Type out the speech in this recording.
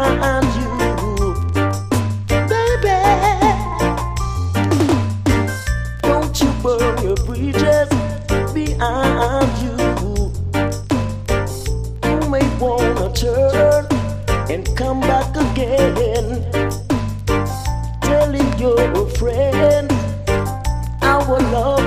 behind you, baby. Don't you burn your bridges behind you. You may wanna turn and come back again, telling your friend our love